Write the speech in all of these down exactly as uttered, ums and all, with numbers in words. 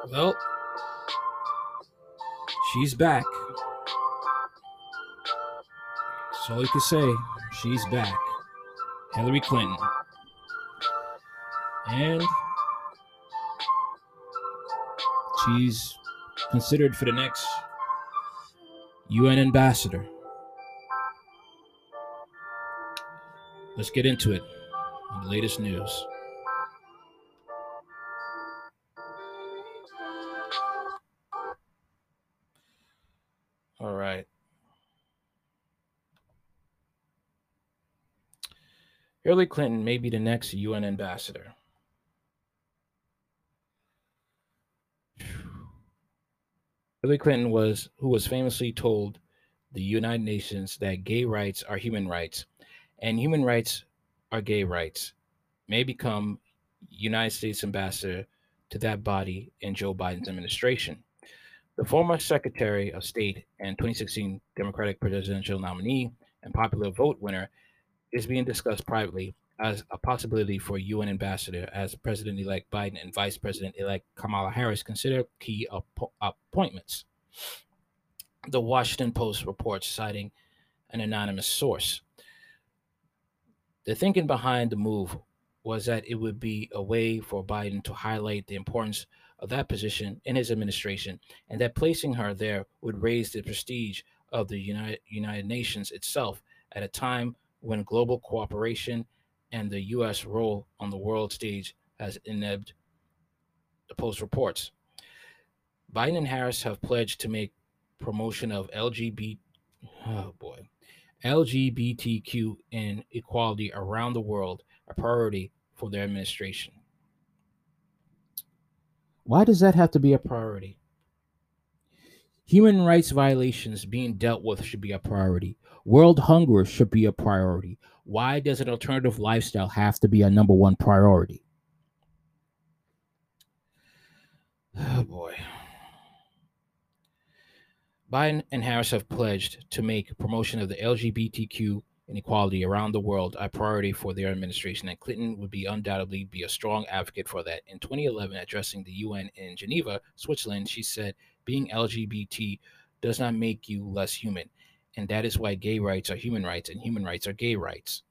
Well, she's back. That's all you can say. She's back. Hillary Clinton. And she's considered for the next U N ambassador. Let's get into it. The latest news. All right. Hillary Clinton may be the next U N ambassador. Hillary Clinton was who was famously told the United Nations that gay rights are human rights and human rights are gay rights, may become United States ambassador to that body in Joe Biden's administration. The former Secretary of State and twenty sixteen Democratic presidential nominee and popular vote winner is being discussed privately as a possibility for U N ambassador as President elect Biden and Vice President elect Kamala Harris consider key appo- appointments. The Washington Post reports, citing an anonymous source. The thinking behind the move was that it would be a way for Biden to highlight the importance of that position in his administration, and that placing her there would raise the prestige of the United, United Nations itself at a time when global cooperation and the U S role on the world stage has ebbed, the Post reports. Biden and Harris have pledged to make promotion of L G B T, oh boy, L G B T Q and equality around the world a priority for their administration. Why does that have to be a priority? Human rights violations being dealt with should be a priority. World hunger should be a priority. Why does an alternative lifestyle have to be a number one priority? Oh boy. Biden and Harris have pledged to make promotion of the L G B T Q and equality around the world a priority for their administration, and Clinton would be undoubtedly be a strong advocate for that. In twenty eleven, addressing the U N in Geneva, Switzerland, she said, "Being L G B T does not make you less human, and that is why gay rights are human rights and human rights are gay rights."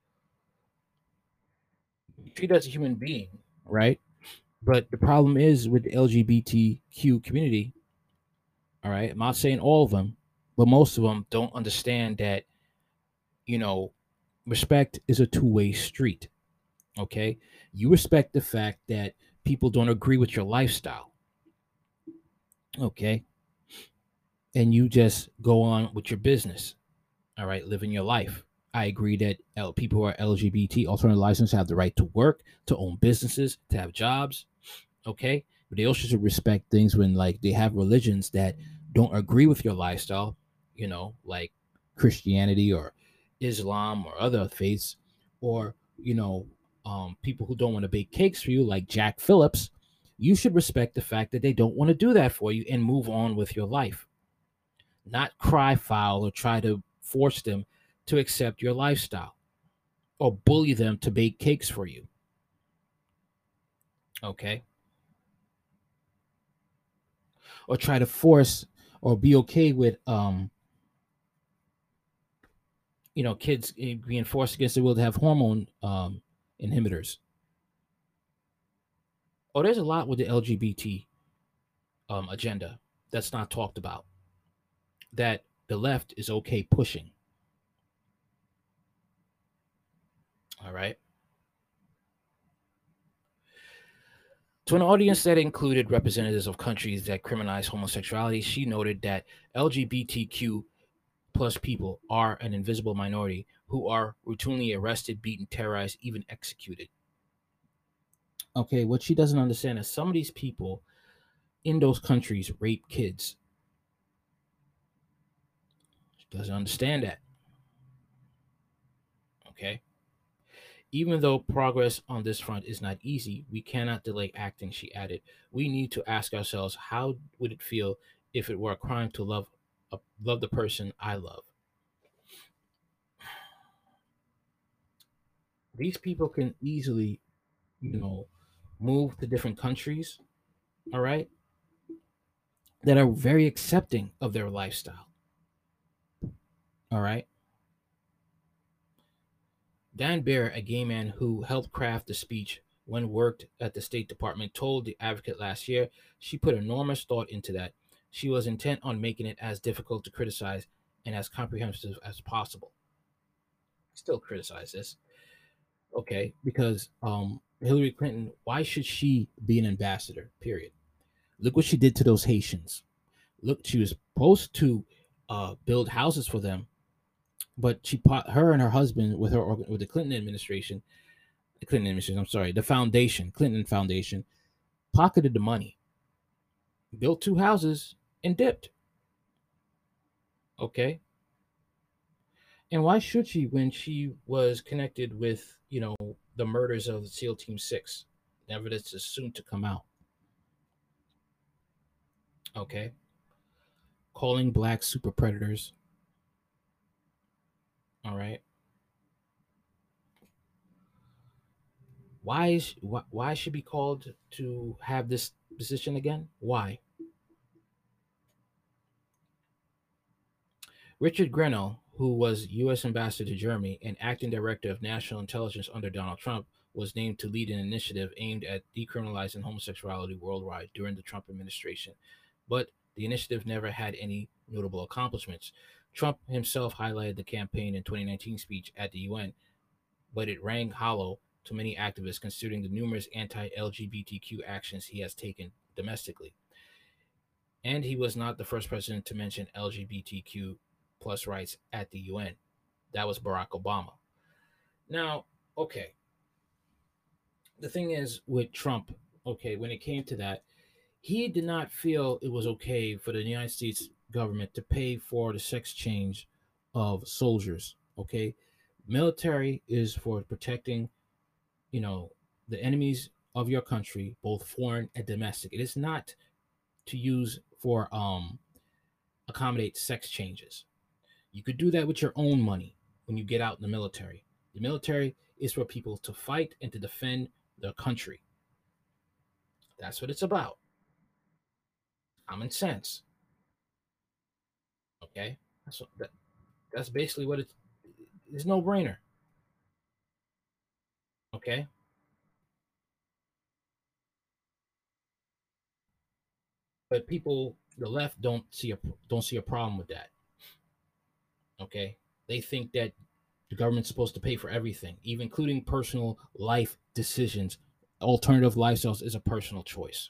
Treated as a human being, right? But the problem is with the L G B T Q community, all right, I'm not saying all of them, but most of them don't understand that, you know, respect is a two way street. Okay. You respect the fact that people don't agree with your lifestyle. Okay. And you just go on with your business. All right. Living your life. I agree that L- people who are L G B T, alternative license, have the right to work, to own businesses, to have jobs. Okay. But they also should respect things when, like, they have religions that don't agree with your lifestyle, you know, like Christianity or Islam or other faiths, or, you know, um, people who don't want to bake cakes for you, like Jack Phillips. You should respect the fact that they don't want to do that for you and move on with your life, not cry foul or try to force them to accept your lifestyle or bully them to bake cakes for you. Okay. Or try to force or be okay with, um you know, kids being forced against their will to have hormone um inhibitors. Oh, there's a lot with the L G B T um agenda that's not talked about, that the left is okay pushing. All right. To an audience that included representatives of countries that criminalize homosexuality, she noted that L G B T Q plus people are an invisible minority who are routinely arrested, beaten, terrorized, even executed. Okay, what she doesn't understand is some of these people in those countries rape kids. She doesn't understand that. Okay. Even though progress on this front is not easy, we cannot delay acting, she added. We need to ask ourselves, how would it feel if it were a crime to love uh, love the person I love? These people can easily, you know, move to different countries, all right? that are very accepting of their lifestyle. All right. Dan Baer, a gay man who helped craft the speech when worked at the State Department, told the Advocate last year she put enormous thought into that. She was intent on making it as difficult to criticize and as comprehensive as possible. Still criticize this, okay? Because um, Hillary Clinton, why should she be an ambassador? Period. Look what she did to those Haitians. Look, she was supposed to uh, build houses for them, but she put her and her husband with her with the Clinton administration, the Clinton administration. I'm sorry, the foundation, Clinton Foundation, pocketed the money, built two houses, and dipped. Okay, and why should she when she was connected with you know the murders of SEAL Team Six? Evidence is soon to come out. Okay, calling black super predators. All right. Why is why, why should be called to have this position again? Why? Richard Grenell, who was U S ambassador to Germany and acting director of national intelligence under Donald Trump, was named to lead an initiative aimed at decriminalizing homosexuality worldwide during the Trump administration. But the initiative never had any notable accomplishments. Trump himself highlighted the campaign in twenty nineteen speech at the U N, but it rang hollow to many activists considering the numerous anti-L G B T Q actions he has taken domestically. And he was not the first president to mention L G B T Q plus rights at the U N. That was Barack Obama. Now, okay, the thing is with Trump, okay, when it came to that, he did not feel it was okay for the United States government to pay for the sex change of soldiers. Okay, military is for protecting, you know, the enemies of your country, both foreign and domestic. It is not to use for um accommodate sex changes. You could do that with your own money when you get out in the military. The military is for people to fight and to defend their country. That's what it's about. Common sense. Okay, that's what, that, that's basically what it's. It's no brainer. Okay, but people, the left, don't see a don't see a problem with that. Okay, they think that the government's supposed to pay for everything, even including personal life decisions. Alternative lifestyles is a personal choice.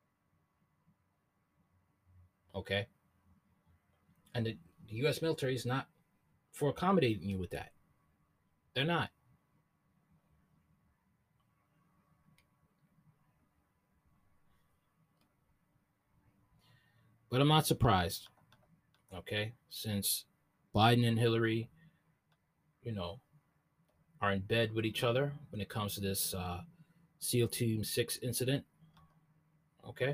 Okay, and the, the U S military is not for accommodating you with that. They're not. But I'm not surprised. Okay, since Biden and Hillary, you know, are in bed with each other when it comes to this uh, SEAL Team Six incident. Okay,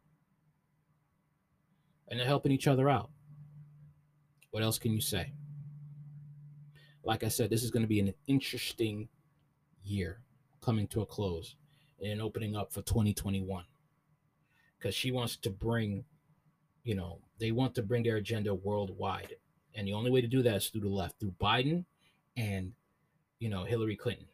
and they're helping each other out. What else can you say? Like I said, this is going to be an interesting year coming to a close and opening up for twenty twenty-one because she wants to bring, you know, they want to bring their agenda worldwide. And the only way to do that is through the left, through Biden and, you know, Hillary Clinton.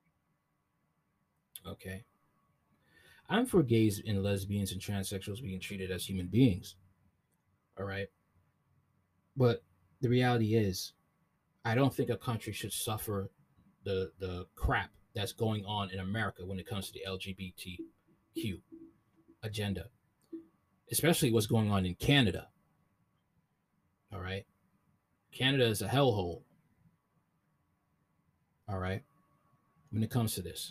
Okay. I'm for gays and lesbians and transsexuals being treated as human beings. All right. But the reality is, I don't think a country should suffer the the crap that's going on in America when it comes to the L G B T Q agenda, especially what's going on in Canada. All right. Canada is a hellhole. All right. When it comes to this.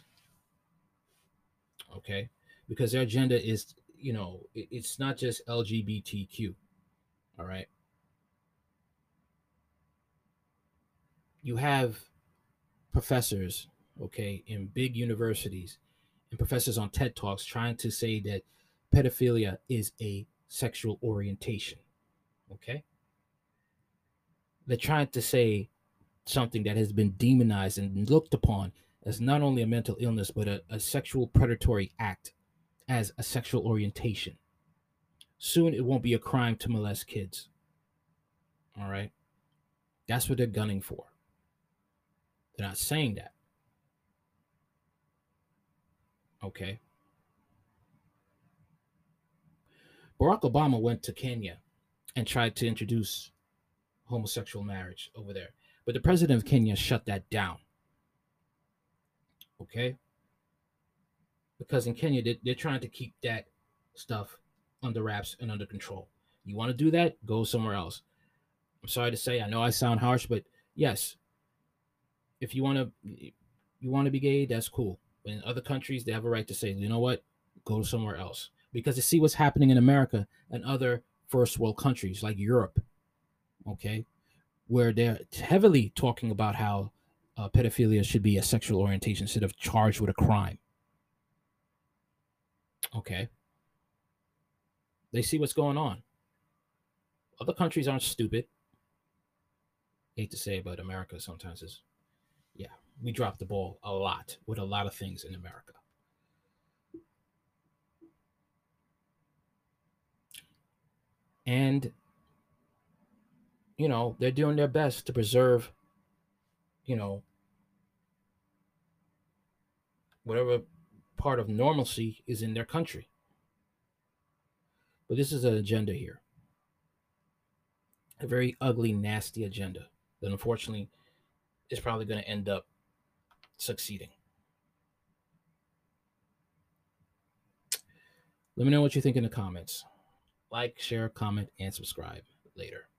Okay. Because their agenda is, you know, it, it's not just L G B T Q. All right. You have professors, okay, in big universities and professors on TED Talks trying to say that pedophilia is a sexual orientation. Okay. They're trying to say something that has been demonized and looked upon as not only a mental illness, but a, a sexual predatory act as a sexual orientation. soon it won't be a crime to molest kids. All right. That's what they're gunning for. They're not saying that. Okay. Barack Obama went to Kenya and tried to introduce homosexual marriage over there. But the president of Kenya shut that down. Okay. Because in Kenya, they're, they're trying to keep that stuff under wraps and under control. You want to do that? Go somewhere else. I'm sorry to say, I know I sound harsh, but yes, if you want to, you want to be gay, that's cool. But in other countries, they have a right to say, you know what, go somewhere else, because they see what's happening in America and other first world countries like Europe. Okay, where they're heavily talking about how uh, pedophilia should be a sexual orientation instead of charged with a crime. Okay, they see what's going on. Other countries aren't stupid. I hate to say it, but America sometimes is, yeah, we drop the ball a lot with a lot of things in America. And, you know, they're doing their best to preserve, you know, whatever part of normalcy is in their country. But this is an agenda here, a very ugly, nasty agenda that unfortunately is probably going to end up succeeding. Let me know what you think in the comments. Like, share, comment, and subscribe later.